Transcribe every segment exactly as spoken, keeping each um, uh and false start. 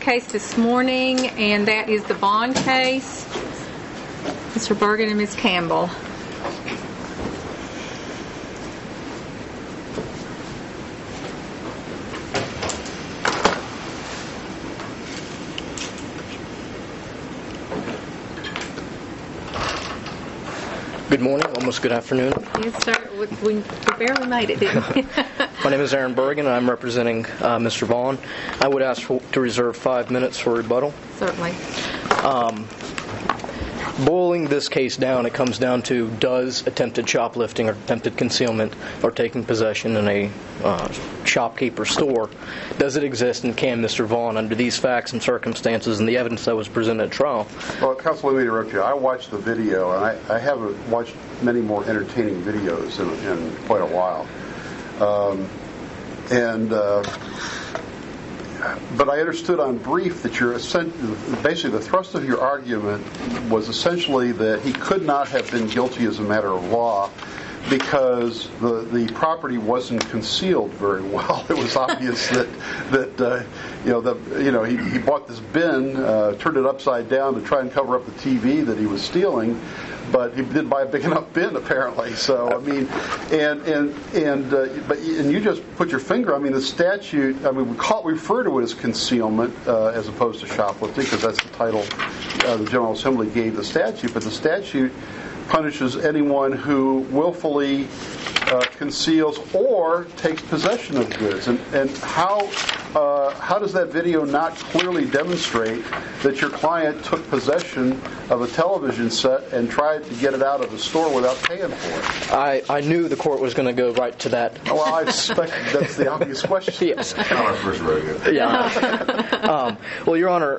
case this morning, and that is the Vaughn case. Mister Bergen and Miz Campbell. Good morning, almost good afternoon. Yes, sir. We, we barely made it, didn't we? My name is Aaron Bergen, and I'm representing uh, Mister Vaughn. I would ask for, to reserve five minutes for rebuttal. Certainly. Um, boiling this case down, it comes down to does attempted shoplifting or attempted concealment or taking possession in a uh, shopkeeper store, does it exist, and can Mister Vaughn, under these facts and circumstances and the evidence that was presented at trial? Well, Counsel, let me interrupt you. I watched the video, and I, I haven't watched many more entertaining videos in, in quite a while. Um, and uh, but I understood on brief that you're basically the thrust of your argument was essentially that he could not have been guilty as a matter of law because the the property wasn't concealed very well. It was obvious that that uh, you know the you know he, he bought this bin, uh, turned it upside down to try and cover up the T V that he was stealing, but he didn't buy a big enough bin apparently. So I mean, and and and uh, but and you just put your finger. I mean, the statute. I mean, we call we refer to it as concealment uh, as opposed to shoplifting because that's the title uh, the General Assembly gave the statute. But the statute punishes anyone who willfully uh, conceals or takes possession of goods. And and how uh, how does that video not clearly demonstrate that your client took possession of a television set and tried to get it out of the store without paying for it? I, I knew the court was going to go right to that. Well, I suspect that's the obvious question. Yes. Not our first rodeo. Yeah. um, well, Your Honor,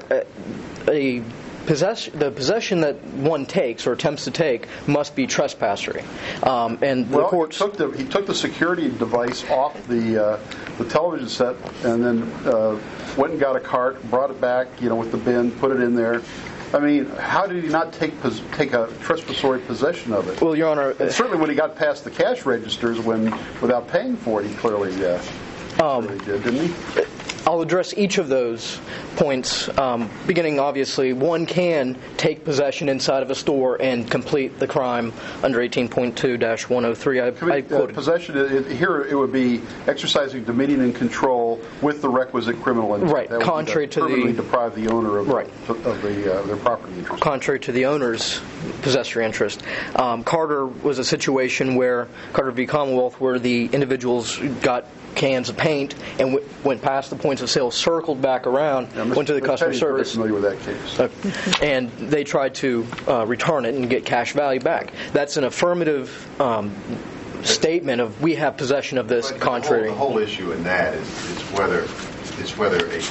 a Possess, the possession that one takes or attempts to take must be trespassery, um, and the well, courts. He took the, he took the security device off the uh, the television set, and then uh, went and got a cart, brought it back, you know, with the bin, put it in there. I mean, how did he not take pos- take a trespassory possession of it? Well, Your Honor, and certainly when he got past the cash registers, when without paying for it, he clearly, uh, um, clearly did, didn't he? I'll address each of those points, um, beginning, obviously, one can take possession inside of a store and complete the crime under eighteen point two dash one oh three. I, I quoted. Uh, possession, it, here it would be exercising dominion and control with the requisite criminal intent. Right, that would contrary be to the... permanently deprive the owner of, right. of the, uh, their property interest. Contrary to the owner's possessory interest. Um, Carter was a situation where, Carter v. Commonwealth, where the individuals got cans of paint and w- went past the points of sale, circled back around, yeah, went to the Mister customer Petty's service. Very familiar with that case. Uh, and they tried to uh, return it and get cash value back. That's an affirmative um, statement of we have possession of this. But contrary. The whole, the whole issue in that is, is whether is whether a,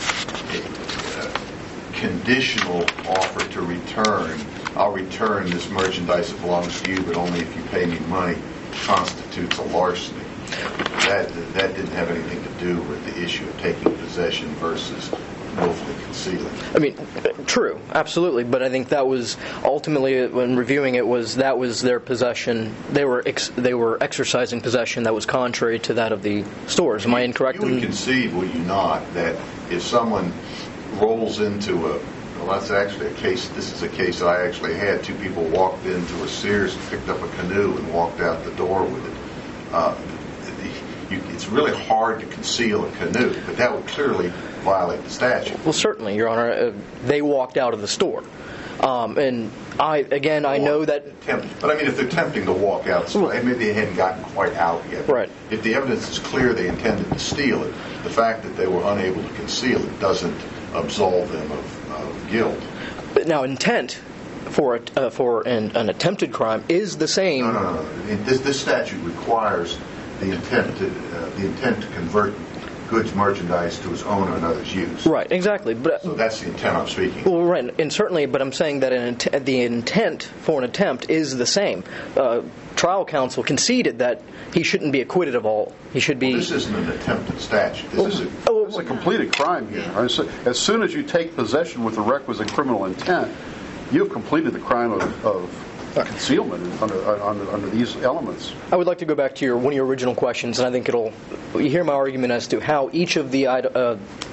a, a conditional offer to return, I'll return this merchandise that belongs to you, but only if you pay me money, constitutes a larceny. That that didn't have anything to do with the issue of taking possession versus willfully concealing. I mean, true, absolutely, but I think that was ultimately, when reviewing it, was that was their possession. They were ex- they were exercising possession that was contrary to that of the stores. Am I incorrect? You would concede, would you not, that if someone rolls into a well, that's actually a case. This is a case that I actually had. Two people walked into a Sears, picked up a canoe, and walked out the door with it. Uh, You, it's really hard to conceal a canoe, but that would clearly violate the statute. Well, certainly, Your Honor. Uh, they walked out of the store. Um, and I, again, I know that... Attempt, but I mean, if they're attempting to walk out, so maybe they hadn't gotten quite out yet. Right. If the evidence is clear they intended to steal it, the fact that they were unable to conceal it doesn't absolve them of, of guilt. But now, intent for a, uh, for an, an attempted crime is the same... No, no, no. no. This, this statute requires the intent to uh, the intent to convert goods, merchandise to its owner and others' use. Right, exactly. But so that's the intent I'm speaking. Well, right, and certainly, but I'm saying that an int- the intent for an attempt is the same. Uh, trial counsel conceded that he shouldn't be acquitted of all. He should be. Well, this isn't an attempted statute. This well, is a. Oh, it's a completed crime here. As soon as you take possession with the requisite criminal intent, you have completed the crime of. of concealment under, under under these elements. I would like to go back to your one of your original questions, and I think it'll you hear my argument as to how each of the uh,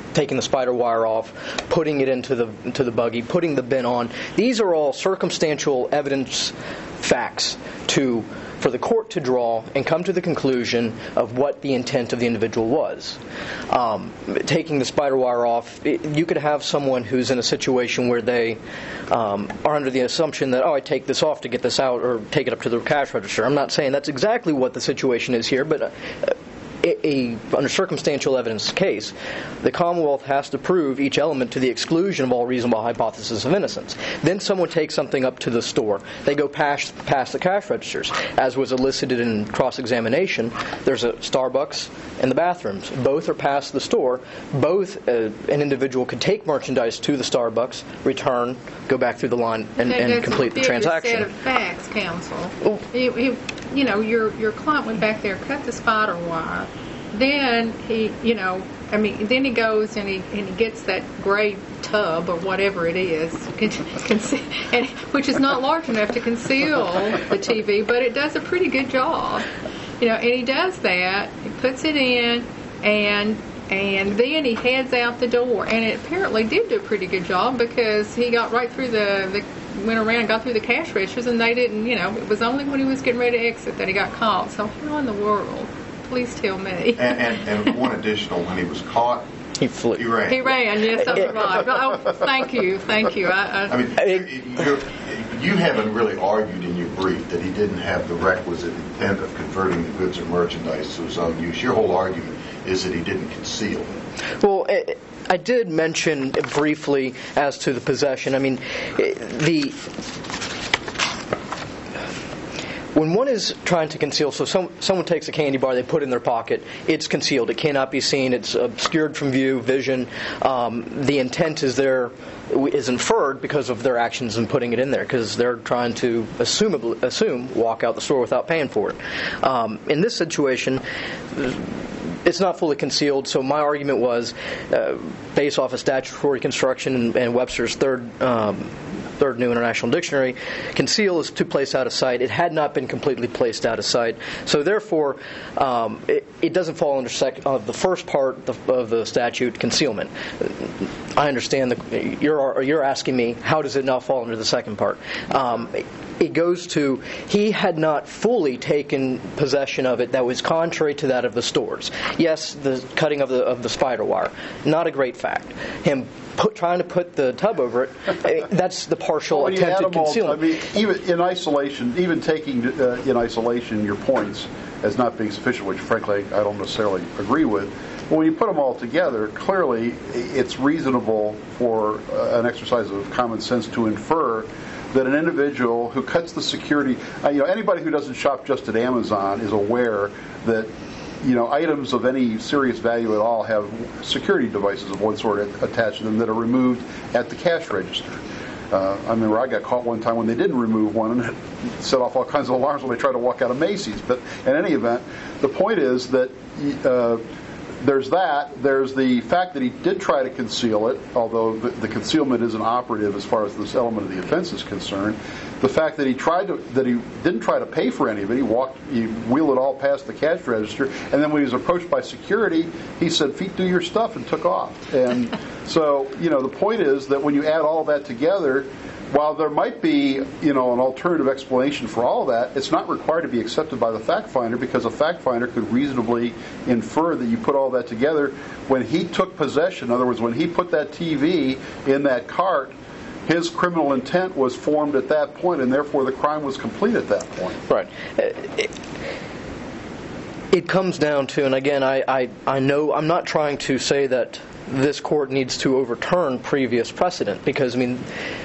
taking the spider wire off, putting it into the into the buggy, putting the bin on. These are all circumstantial evidence facts to for the court to draw and come to the conclusion of what the intent of the individual was. Um, taking the spider wire off, it, you could have someone who's in a situation where they um, are under the assumption that, oh, I take this off to get this out or take it up to the cash register. I'm not saying that's exactly what the situation is here, but uh, A, a, under circumstantial evidence case, the Commonwealth has to prove each element to the exclusion of all reasonable hypothesis of innocence. Then someone takes something up to the store. They go past, past the cash registers. As was elicited in cross-examination, there's a Starbucks and the bathrooms. Both are past the store. Both, uh, an individual could take merchandise to the Starbucks, return, go back through the line, and, and complete the transaction. That's a set of facts, counsel. He, he, you know, your your client went back there, cut the spider wire. Then he, you know, I mean, then he goes and he and he gets that gray tub or whatever it is, and, which is not large enough to conceal the T V, but it does a pretty good job. You know, and he does that. He puts it in, and and then he heads out the door. And it apparently did do a pretty good job because he got right through the, the went around and got through the cash registers, and they didn't, you know, it was only when he was getting ready to exit that he got caught. So how in the world? Please tell me. And, and, and one additional, when he was caught, he flew. He ran. He ran, yes, that's right. Oh, thank you, thank you. I, I, I mean, you're, you haven't really argued in your brief that he didn't have the requisite intent of converting the goods or merchandise to his own use. Your whole argument is that he didn't conceal it. Well, I did mention briefly as to the possession. I mean, the when one is trying to conceal, so some, someone takes a candy bar, they put it in their pocket, it's concealed, it cannot be seen, it's obscured from view, vision. Um, the intent is there, is inferred because of their actions in putting it in there, because they're trying to assume, assume walk out the store without paying for it. Um, in this situation, it's not fully concealed, so my argument was, uh, based off of statutory construction and, and Webster's third um, Third New International Dictionary, conceal is to place out of sight. It had not been completely placed out of sight. So therefore, um, it, it doesn't fall under sec- uh, the first part of, of the statute, concealment. I understand the, you're, you're asking me, how does it not fall under the second part? Um, it goes to, he had not fully taken possession of it that was contrary to that of the stores. Yes, the cutting of the of the spider wire, not a great fact. Him Put, trying to put the tub over it, that's the partial well, attempted concealment. I mean, even in isolation, even taking uh, in isolation your points as not being sufficient, which frankly I don't necessarily agree with, but when you put them all together, clearly it's reasonable for uh, an exercise of common sense to infer that an individual who cuts the security, uh, you know, anybody who doesn't shop just at Amazon is aware that, you know, items of any serious value at all have security devices of one sort attached to them that are removed at the cash register. Uh, I remember I got caught one time when they didn't remove one, and it set off all kinds of alarms when they tried to walk out of Macy's. But in any event, the point is that uh, there's that. There's the fact that he did try to conceal it, although the, the concealment isn't operative as far as this element of the offense is concerned. The fact that he tried to, that he didn't try to pay for any of it, he walked, he wheeled it all past the cash register, and then when he was approached by security, he said, "Feet, do your stuff," and took off. And so, you know, the point is that when you add all that together, while there might be, you know, an alternative explanation for all of that, it's not required to be accepted by the fact finder, because a fact finder could reasonably infer that you put all that together. When he took possession, in other words, when he put that T V in that cart, his criminal intent was formed at that point, and therefore the crime was complete at that point. Right. It, it comes down to, and again, I, I, I know I'm not trying to say that this court needs to overturn previous precedent, because, I mean,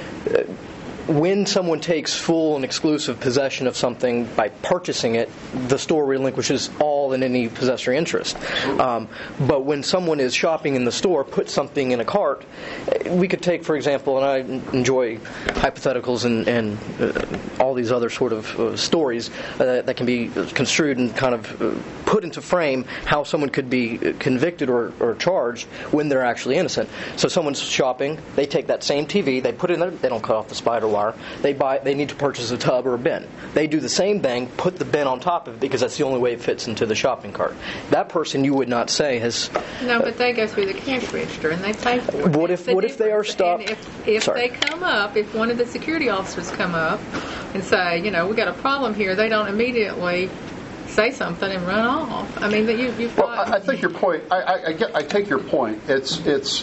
when someone takes full and exclusive possession of something by purchasing it, the store relinquishes all and any possessory interest. Um, but when someone is shopping in the store, puts something in a cart, we could take, for example, and I enjoy hypotheticals and, and uh, all these other sort of uh, stories uh, that can be construed and kind of uh, put into frame how someone could be convicted or, or charged when they're actually innocent. So someone's shopping, they take that same T V, they put it in there, they don't cut off the spider wire. They buy. They need to purchase a tub or a bin. They do the same thing, put the bin on top of it because that's the only way it fits into the shopping cart. That person, you would not say has. No, but they go through the cash register and they pay for it. What That's if the what if they are difference. stopped? And if if Sorry. they come up, if one of the security officers come up and say, you know, we got a problem here, they don't immediately say something and run off. I mean, that you you've Well, got. I, I think your point. I, I, I get. I take your point. It's it's.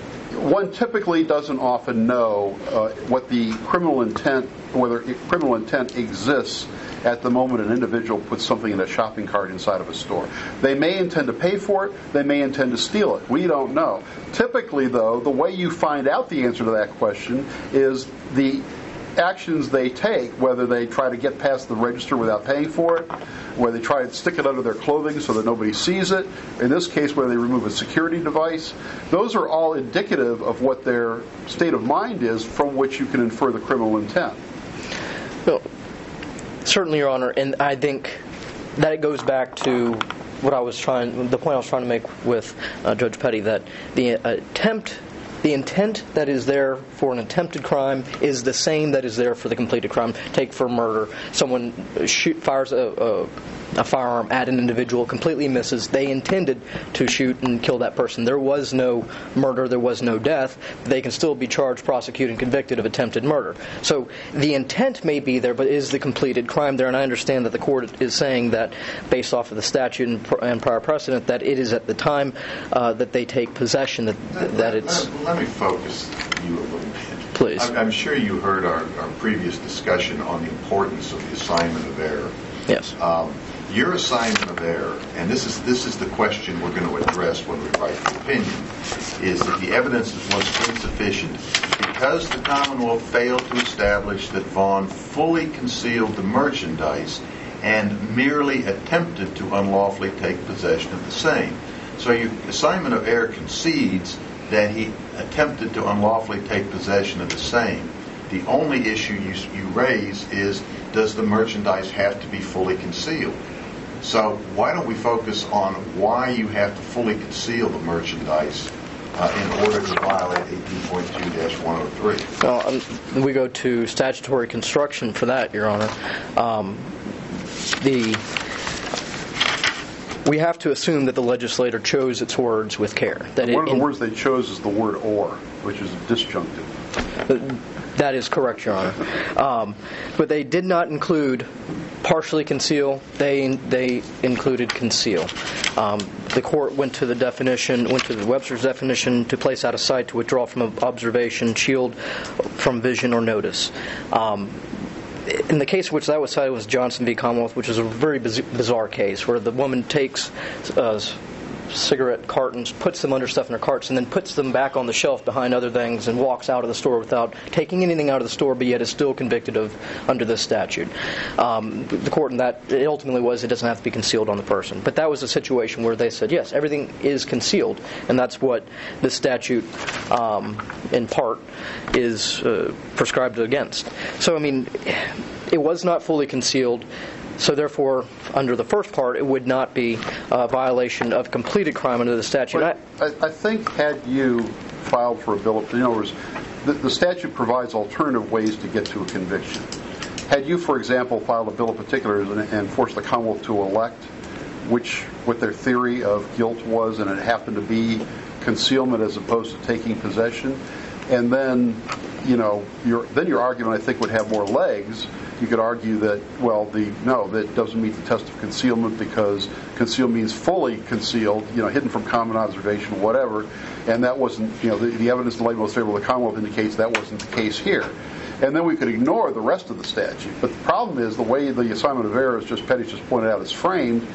One typically doesn't often know uh, what the criminal intent, whether criminal intent exists at the moment an individual puts something in a shopping cart inside of a store. They may intend to pay for it. They may intend to steal it. We don't know. Typically, though, the way you find out the answer to that question is the actions they take, whether they try to get past the register without paying for it, whether they try to stick it under their clothing so that nobody sees it, in this case where they remove a security device. Those are all indicative of what their state of mind is from which you can infer the criminal intent. Well, certainly, Your Honor, and I think that it goes back to what I was trying, the point I was trying to make with uh, Judge Petty, that the attempt, the intent that is there for an attempted crime is the same that is there for the completed crime. Take for murder, someone shoot, fires a, a, a firearm at an individual, completely misses. They intended to shoot and kill that person. There was no murder, there was no death. They can still be charged, prosecuted, and convicted of attempted murder. So the intent may be there, but is the completed crime there? And I understand that the court is saying that, based off of the statute and, and prior precedent, that it is at the time uh, that they take possession that that it's. Let, let me focus you a little bit. Please. I'm, I'm sure you heard our, our previous discussion on the importance of the assignment of error. Yes. Um, your assignment of error, and this is this is the question we're going to address when we write the opinion, is that the evidence was insufficient because the Commonwealth failed to establish that Vaughn fully concealed the merchandise and merely attempted to unlawfully take possession of the same. So your assignment of error concedes that he attempted to unlawfully take possession of the same. The only issue you, you raise is, does the merchandise have to be fully concealed? So why don't we focus on why you have to fully conceal the merchandise uh, in order to violate eighteen point two dash one oh three? Well, um, we go to statutory construction for that, Your Honor. Um, the we have to assume that the legislator chose its words with care. That One it, of the words they chose is the word or, which is disjunctive. That is correct, Your Honor. Um, but they did not include partially conceal. They they included conceal. Um, the court went to the definition, went to the Webster's definition to place out of sight, to withdraw from observation, shield from vision or notice. Um, in the case which that was cited was Johnson v. Commonwealth, which is a very biz- bizarre case where the woman takes uh, cigarette cartons, puts them under stuff in her carts, and then puts them back on the shelf behind other things and walks out of the store without taking anything out of the store, but yet is still convicted of under this statute. Um, the court in that it ultimately was it doesn't have to be concealed on the person. But that was a situation where they said, yes, everything is concealed, and that's what this statute, um, in part, is uh, prescribed against. So, I mean, it was not fully concealed. So therefore, under the first part, it would not be a violation of completed crime under the statute. But I, I think had you filed for a bill of, in other words, the, the statute provides alternative ways to get to a conviction. Had you, for example, filed a bill of particulars and, and forced the Commonwealth to elect which what their theory of guilt was, and it happened to be concealment as opposed to taking possession, and then, you know, your then your argument, I think, would have more legs. You could argue that, well, the no, that doesn't meet the test of concealment because conceal means fully concealed, you know, hidden from common observation, whatever, and that wasn't, you know, the, the evidence in the light most favorable to the Commonwealth indicates that wasn't the case here. And then we could ignore the rest of the statute. But the problem is the way the assignment of error, as just Petty just pointed out, is framed,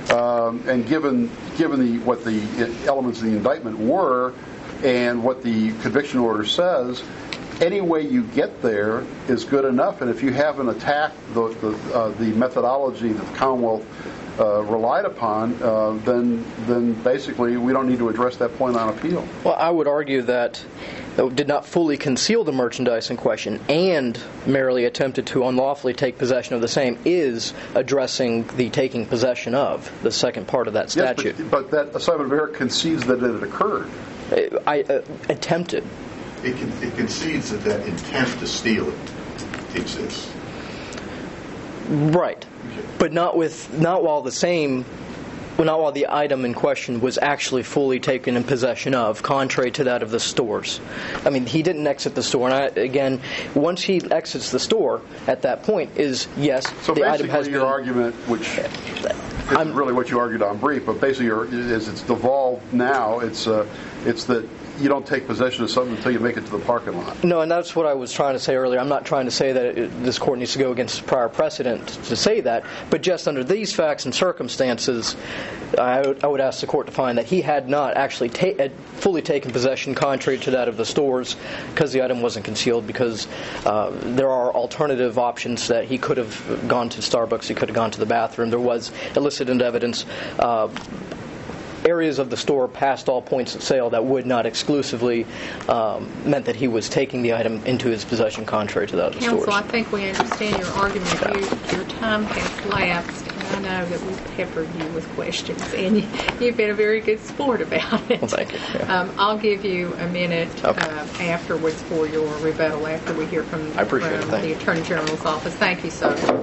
um, and given given the what the elements of the indictment were and what the conviction order says, any way you get there is good enough. And if you haven't attacked the the, uh, the methodology that the Commonwealth uh, relied upon, uh, then then basically we don't need to address that point on appeal. Well, I would argue that it did not fully conceal the merchandise in question and merely attempted to unlawfully take possession of the same is addressing the taking possession of, the second part of that statute. Yes, but, but that assignment of error concedes that it had occurred. I uh, attempted. It, con- it concedes that that intent to steal it exists. Right, but not with not while the same, well, not while the item in question was actually fully taken in possession of, contrary to that of the stores. I mean, he didn't exit the store, and I, again, once he exits the store, at that point is yes, so the item has been. So basically, your argument, which isn't really what you argued on brief, but basically, your, is it's devolved now. It's uh, it's that you don't take possession of something until you make it to the parking lot. No, and that's what I was trying to say earlier. I'm not trying to say that it, this court needs to go against prior precedent to say that, but just under these facts and circumstances, I would, I would ask the court to find that he had not actually ta- had fully taken possession, contrary to that of the stores, because the item wasn't concealed, because uh, there are alternative options that he could have gone to Starbucks, he could have gone to the bathroom. There was elicited evidence uh, areas of the store past all points of sale that would not exclusively um, meant that he was taking the item into his possession, contrary to that of the Counsel, stores. I think we understand your argument. You, your time has lapsed, and I know that we've peppered you with questions, and you, you've been a very good sport about it. Well, thank you. Yeah. Um, I'll give you a minute Okay. uh, afterwards for your rebuttal after we hear from, I appreciate it. from Thank the you. Attorney General's office. Thank you, sir.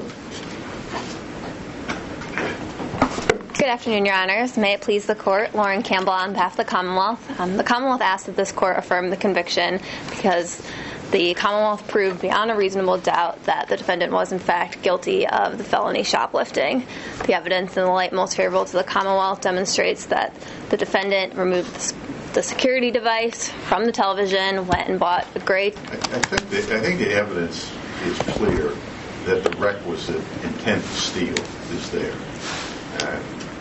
Good afternoon, Your Honors. May it please the Court, Lauren Campbell on behalf of the Commonwealth. Um, the Commonwealth asks that this Court affirm the conviction because the Commonwealth proved beyond a reasonable doubt that the defendant was, in fact, guilty of the felony shoplifting. The evidence in the light most favorable to the Commonwealth demonstrates that the defendant removed the security device from the television, went and bought a gray... I, I, think the, I think the evidence is clear that the requisite intent to steal is there. Uh,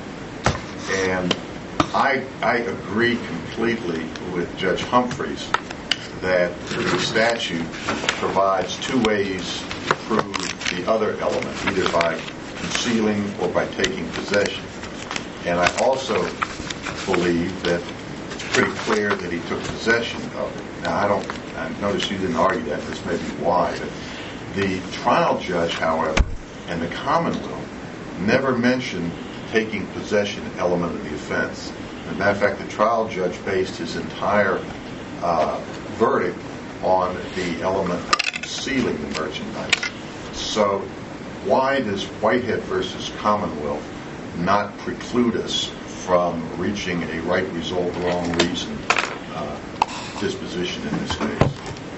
And I, I agree completely with Judge Humphreys that the statute provides two ways to prove the other element, either by concealing or by taking possession. And I also believe that it's pretty clear that he took possession of it. Now, I don't, I notice you didn't argue that, this may be why, but the trial judge, however, and the Commonwealth never mentioned taking possession element of the offense. As a matter of fact, the trial judge based his entire uh, verdict on the element of concealing the merchandise. So why does Whitehead versus Commonwealth not preclude us from reaching a right result, wrong reason uh, disposition in this case?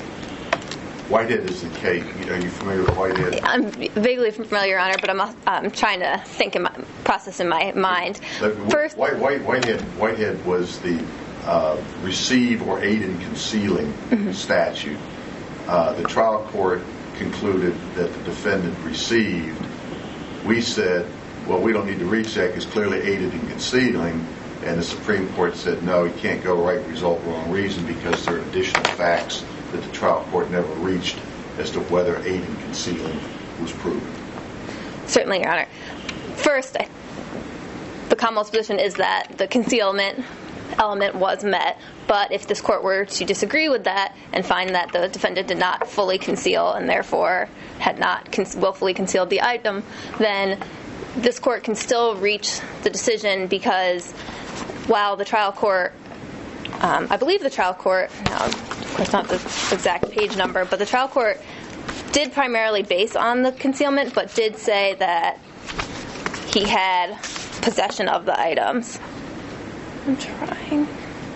Whitehead is the case. Are you familiar with Whitehead? I'm vaguely familiar, Your Honor, but I'm um, trying to think in my process in my mind. First, White, White, Whitehead, Whitehead was the uh, receive or aid in concealing mm-hmm. statute. Uh, the trial court concluded that the defendant received. We said, well, we don't need to reach that because clearly aided in concealing. And the Supreme Court said, no, you can't go right result, wrong reason because there are additional facts that the trial court never reached as to whether aid in concealing was proven. Certainly, Your Honor. First, I, the Commonwealth's position is that the concealment element was met, but if this court were to disagree with that and find that the defendant did not fully conceal and therefore had not con- willfully concealed the item, then this court can still reach the decision because while the trial court Um, I believe the trial court, now, of course not the exact page number, but the trial court did primarily base on the concealment, but did say that he had possession of the items. I'm trying.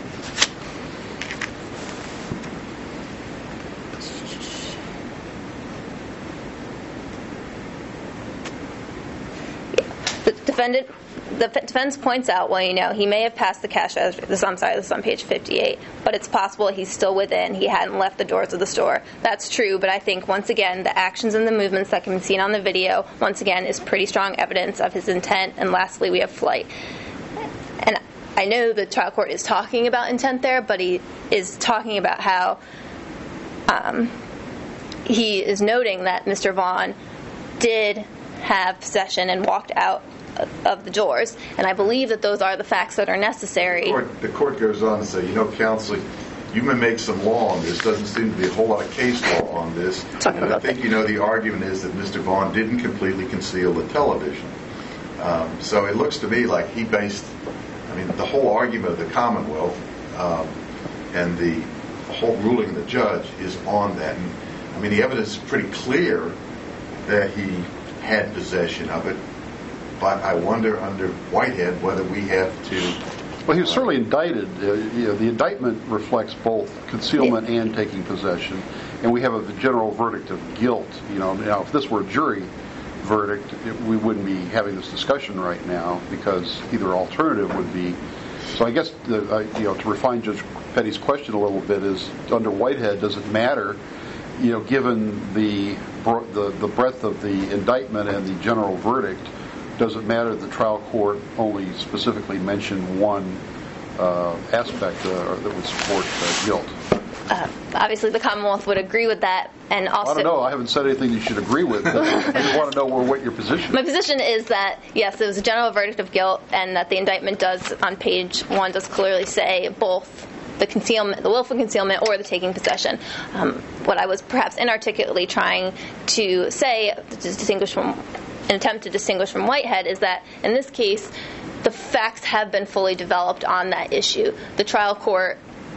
The defendant... The defense points out, well, you know, he may have passed the cash register. This, I'm sorry, this is on page fifty-eight. But it's possible he's still within. He hadn't left the doors of the store. That's true, but I think, once again, the actions and the movements that can be seen on the video, once again, is pretty strong evidence of his intent. And lastly, we have flight. And I know the trial court is talking about intent there, but he is talking about how um, he is noting that Mister Vaughn did have possession and walked out of the doors, and I believe that those are the facts that are necessary. The court, the court goes on to say, you know, counsel, you may make some law on this. Doesn't seem to be a whole lot of case law on this. And I think, you know, the argument is that Mister Vaughn didn't completely conceal the television. Um, so it looks to me like he based, I mean, the whole argument of the Commonwealth um, and the whole ruling of the judge is on that. And I mean, the evidence is pretty clear that he had possession of it, but I wonder under Whitehead whether we have to... Well, he was certainly indicted. Uh, you know, the indictment reflects both concealment yeah. and taking possession, and we have a general verdict of guilt. You know, now if this were a jury verdict, it, we wouldn't be having this discussion right now because either alternative would be... So I guess, the, uh, you know, to refine Judge Petty's question a little bit is, under Whitehead, does it matter, you know, given the, the the breadth of the indictment and the general verdict, does it matter that the trial court only specifically mentioned one uh, aspect uh, that would support uh, guilt? Uh, obviously, the Commonwealth would agree with that, and also... I don't know. I haven't said anything you should agree with. I just want to know where, what your position is. My position is that, yes, it was a general verdict of guilt, and that the indictment does, on page one, does clearly say both the concealment, the willful concealment, or the taking possession. Um, what I was perhaps inarticulately trying to say, to distinguish from, an attempt to distinguish from Whitehead, is that in this case, the facts have been fully developed on that issue. The trial court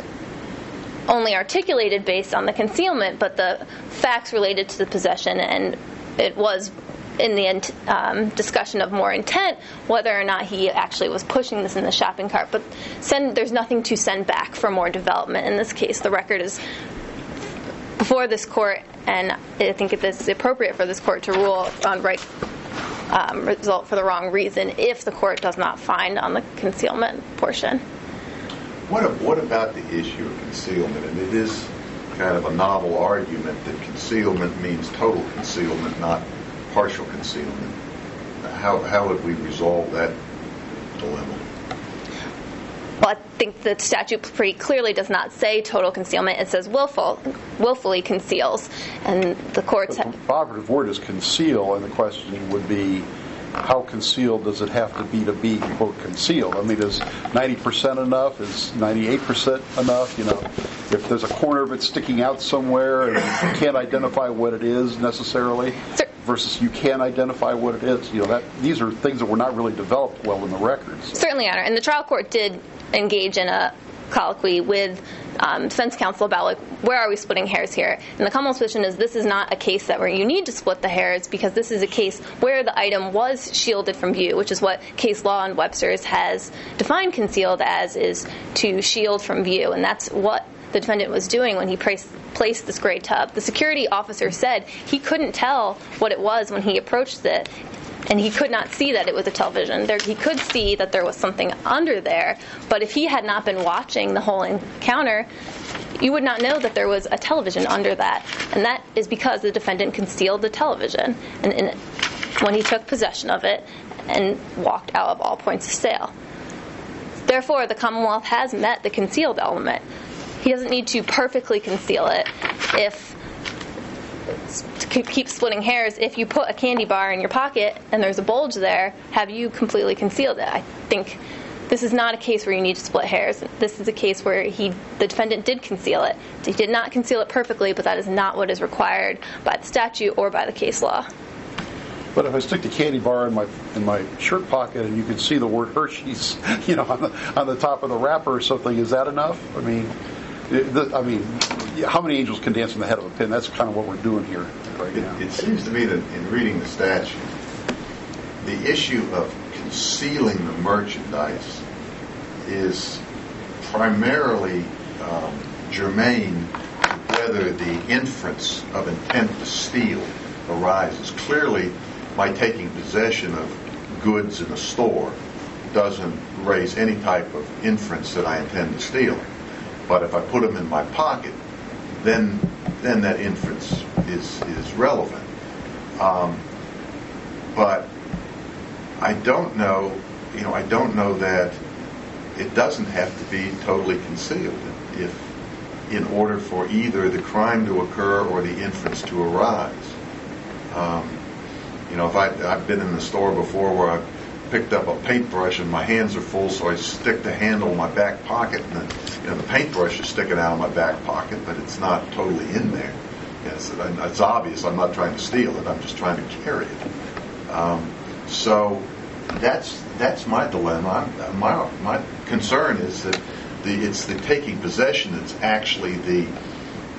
only articulated based on the concealment, but the facts related to the possession, and it was in the um, discussion of more intent, whether or not he actually was pushing this in the shopping cart. But send, there's nothing to send back for more development in this case. The record is before this court, and I think it is appropriate for this court to rule on right um, result for the wrong reason if the court does not find on the concealment portion. What, what about the issue of concealment? And it is kind of a novel argument that concealment means total concealment, not partial concealment. How, how would we resolve that dilemma? Well, I think the statute pretty clearly does not say total concealment. It says willful, willfully conceals. And the courts... The operative word is conceal, and the question would be, how concealed does it have to be to be, quote, concealed? I mean, is ninety percent enough? Is ninety-eight percent enough? You know, if there's a corner of it sticking out somewhere and you can't identify what it is necessarily, Sir. versus you can identify what it is, you know, that these are things that were not really developed well in the records. Certainly, Your Honor. And the trial court did engage in a colloquy with um, defense counsel about, like, where are we splitting hairs here? And the Commonwealth's position is this is not a case that where you need to split the hairs, because this is a case where the item was shielded from view, which is what case law in Webster's has defined concealed as, is to shield from view. And that's what the defendant was doing when he placed, placed this gray tub. The security officer said he couldn't tell what it was when he approached it, and he could not see that it was a television. There, he could see that there was something under there, but if he had not been watching the whole encounter, you would not know that there was a television under that. And that is because the defendant concealed the television and, and when he took possession of it and walked out of all points of sale. Therefore, the Commonwealth has met the concealed element. He doesn't need to perfectly conceal it. If to keep splitting hairs, if you put a candy bar in your pocket and there's a bulge there, have you completely concealed it? I think this is not a case where you need to split hairs. This is a case where he, the defendant did conceal it. He did not conceal it perfectly, but that is not what is required by the statute or by the case law. But if I stick the candy bar in my in my shirt pocket and you can see the word Hershey's, you know, on the on the top of the wrapper or something, is that enough? I mean, it, I mean, how many angels can dance on the head of a pin? That's kind of what we're doing here right now. It, it seems to me that in reading the statute, the issue of concealing the merchandise is primarily um, germane to whether the inference of intent to steal arises. Clearly, my taking possession of goods in a store doesn't raise any type of inference that I intend to steal. But if I put them in my pocket, then then that inference is is relevant. Um, but I don't know, you know, I don't know that it doesn't have to be totally concealed if, in order for either the crime to occur or the inference to arise. Um, you know, if I, I've been in the store before where I've picked up a paintbrush and my hands are full, so I stick the handle in my back pocket, and the, you know, the paintbrush is sticking out of my back pocket, but it's not totally in there. Yes, it's obvious I'm not trying to steal it. I'm just trying to carry it. Um, so that's that's my dilemma. I'm, my my concern is that the it's the taking possession that's actually the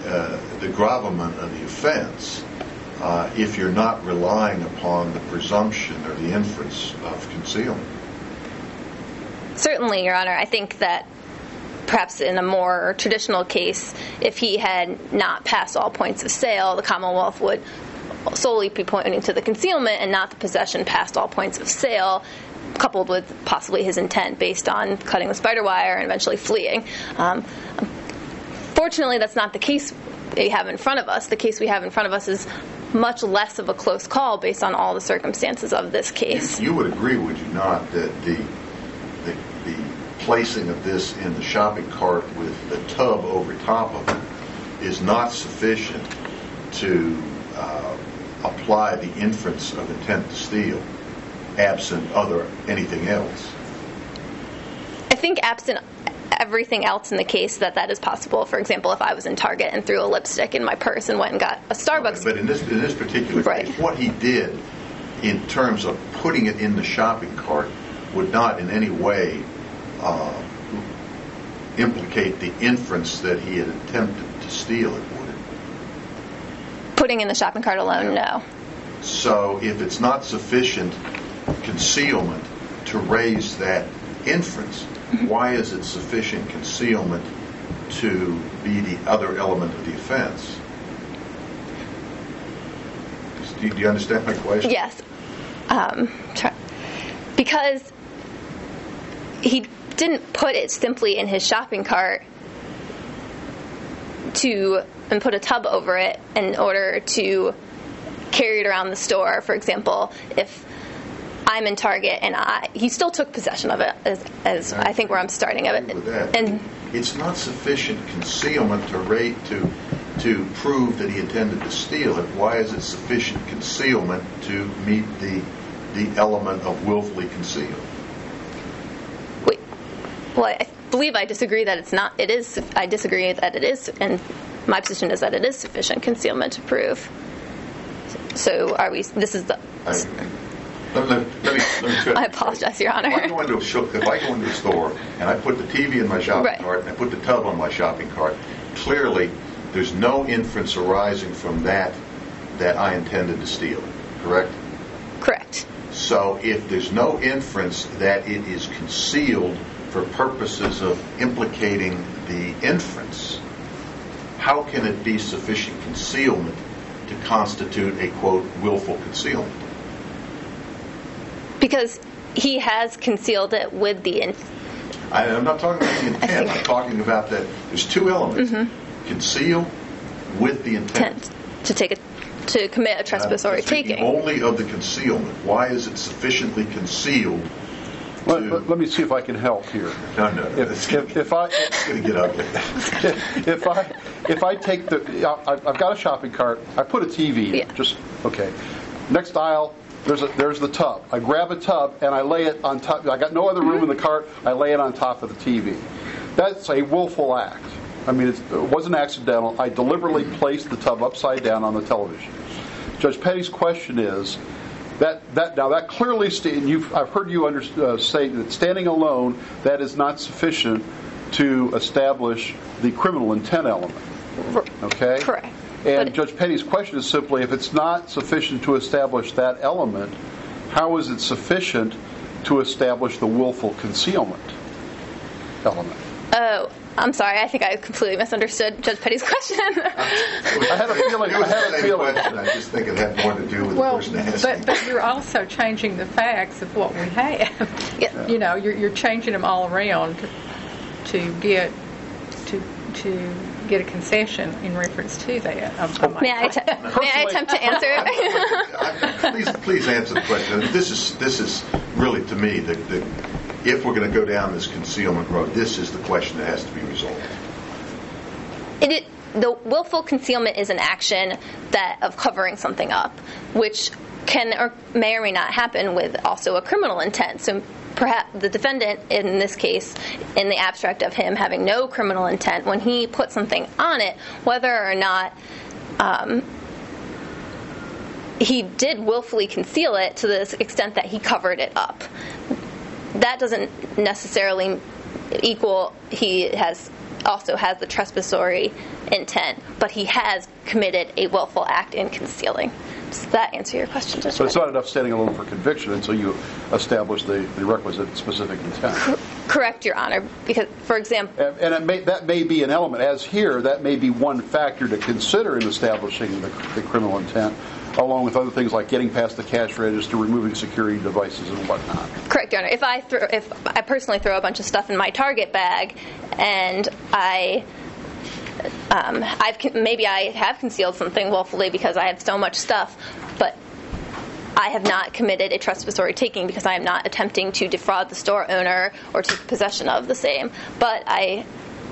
uh, the gravamen of the offense uh, if you're not relying upon the presumption or the inference of concealment. Certainly, Your Honor. I think that perhaps in a more traditional case, if he had not passed all points of sale, the Commonwealth would solely be pointing to the concealment and not the possession past all points of sale, coupled with possibly his intent based on cutting the spider wire and eventually fleeing. Um, fortunately, that's not the case we have in front of us. The case we have in front of us is much less of a close call based on all the circumstances of this case. You would agree, would you not, that the the, the placing of this in the shopping cart with the tub over top of it is not sufficient to uh, apply the inference of intent to steal, absent other anything else? I think absent everything else in the case that that is possible. For example, if I was in Target and threw a lipstick in my purse and went and got a Starbucks. But in this in this particular right. case, what he did in terms of putting it in the shopping cart would not in any way uh, implicate the inference that he had attempted to steal it, would it? Putting in the shopping cart alone, no. So if it's not sufficient concealment to raise that inference, why is it sufficient concealment to be the other element of the offense? Do you, do you understand my question? Yes. Um, try, because he didn't put it simply in his shopping cart to and put a tub over it in order to carry it around the store. For example, if I'm in Target and I, he still took possession of it, as, as I think where I'm starting of it. And it's not sufficient concealment to rate to to prove that he intended to steal it. Why is it sufficient concealment to meet the the element of willfully concealed? Wait, well, I believe I disagree that it's not. It is. I disagree that it is, and my position is that it is sufficient concealment to prove. So, are we? This is the. I, Let, let, let me, let me try I apologize, Your Honor. If I go into a, show, if I go into a store and I put the T V in my shopping right. cart and I put the tub on my shopping cart, clearly there's no inference arising from that that I intended to steal it, correct? Correct. So if there's no inference that it is concealed for purposes of implicating the inference, how can it be sufficient concealment to constitute a, quote, willful concealment? Because he has concealed it with the intent. I'm not talking about the intent. I'm talking about that there's two elements. Mm-hmm. Conceal with the intent. intent. To take a, to commit a trespass uh, or a taking. Only of the concealment. Why is it sufficiently concealed? Let, let, let me see if I can help here. No, no. If, it's if, if I, it's going to get ugly. if I if I take the, I've got a shopping cart. I put a T V. Yeah. Just okay. Next aisle. There's a, there's the tub. I grab a tub and I lay it on top. I got no other room in the cart. I lay it on top of the T V. That's a willful act. I mean, it's, it wasn't accidental. I deliberately placed the tub upside down on the television. Judge Petty's question is that that now that clearly st- you've, I've heard you under, uh, say that standing alone that is not sufficient to establish the criminal intent element. Okay. Correct. And but Judge Petty's question is simply, if it's not sufficient to establish that element, how is it sufficient to establish the willful concealment element? Oh, I'm sorry. I think I completely misunderstood Judge Petty's question. I had a feeling. It was I had the a same feeling. question. I just think it had more to do with well, the person asking. but but you're also changing the facts of what we have. Yeah. You know, you're you're changing them all around to, to get to to. get a concession in reference to that. Um, may, I att- may I attempt to answer it? please, please answer the question. This is this is really, to me, the, the, if we're going to go down this concealment road, this is the question that has to be resolved. It, it, the willful concealment is an action that of covering something up, which can or may or may not happen with also a criminal intent. So perhaps the defendant, in this case, in the abstract of him having no criminal intent, when he put something on it, whether or not um, he did willfully conceal it to the extent that he covered it up, that doesn't necessarily equal he has also has the trespassory intent, but he has committed a willful act in concealing. Does that answer your question, Judge? But it's not enough standing alone for conviction until you establish the, the requisite specific intent. Correct, Your Honor. Because, for example, And, and it may, that may be an element, as here, that may be one factor to consider in establishing the, the criminal intent, along with other things like getting past the cash register, removing security devices, and whatnot. correct, Your Honor. If I throw, if I personally throw a bunch of stuff in my Target bag, and I, um, I've maybe I have concealed something willfully because I have so much stuff, but I have not committed a trespassory taking because I am not attempting to defraud the store owner or take possession of the same. But I.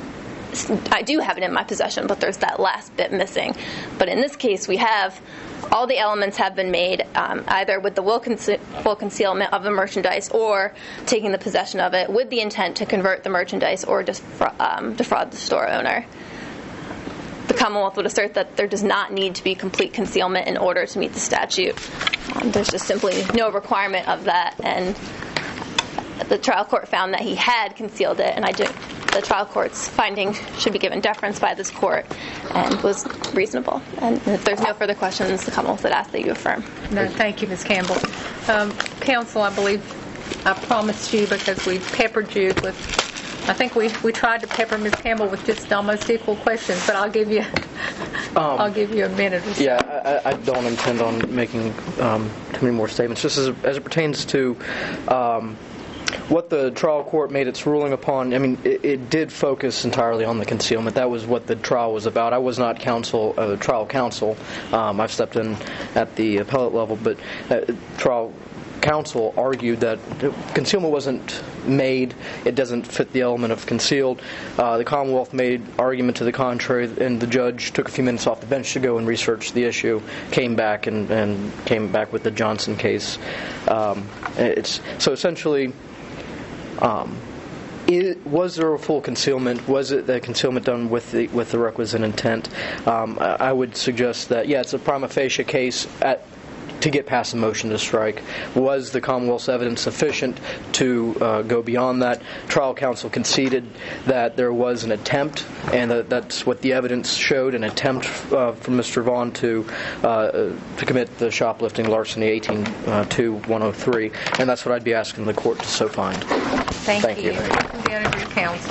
I do have it in my possession, but there's that last bit missing. But in this case, we have all the elements have been made, um, either with the will, conce- will concealment of the merchandise or taking the possession of it with the intent to convert the merchandise or defra- um, defraud the store owner. The Commonwealth would assert that there does not need to be complete concealment in order to meet the statute. Um, there's just simply no requirement of that, and the trial court found that he had concealed it, and I do. The trial court's finding should be given deference by this court and was reasonable. And if there's no further questions, the Commonwealth would ask that you affirm. No, thank you, Miz Campbell. Um, counsel, I believe I promised you, because we peppered you with, I think we we tried to pepper Miz Campbell with just almost equal questions, but I'll give you Um, I'll give you a minute or so. Yeah, I, I don't intend on making um, too many more statements. Just as, as it pertains to um, what the trial court made its ruling upon, I mean, it, it did focus entirely on the concealment. That was what the trial was about. I was not counsel, uh, trial counsel. Um, I've stepped in at the appellate level, but uh, trial counsel argued that concealment wasn't made. It doesn't fit the element of concealed. Uh, the Commonwealth made argument to the contrary, and the judge took a few minutes off the bench to go and research the issue, came back and, and came back with the Johnson case. Um, it's so essentially. Um, it, was there a full concealment? Was it the concealment done with the with the requisite intent? Um, I, I would suggest that, yeah, it's a prima facie case at, to get past the motion to strike. Was the Commonwealth's evidence sufficient to uh, go beyond that? Trial counsel conceded that there was an attempt, and that that's what the evidence showed, an attempt uh, from Mister Vaughn to uh, to commit the shoplifting larceny eighteen two one oh three, and that's what I'd be asking the court to so find. Thank, Thank you. you. Down to your counsel.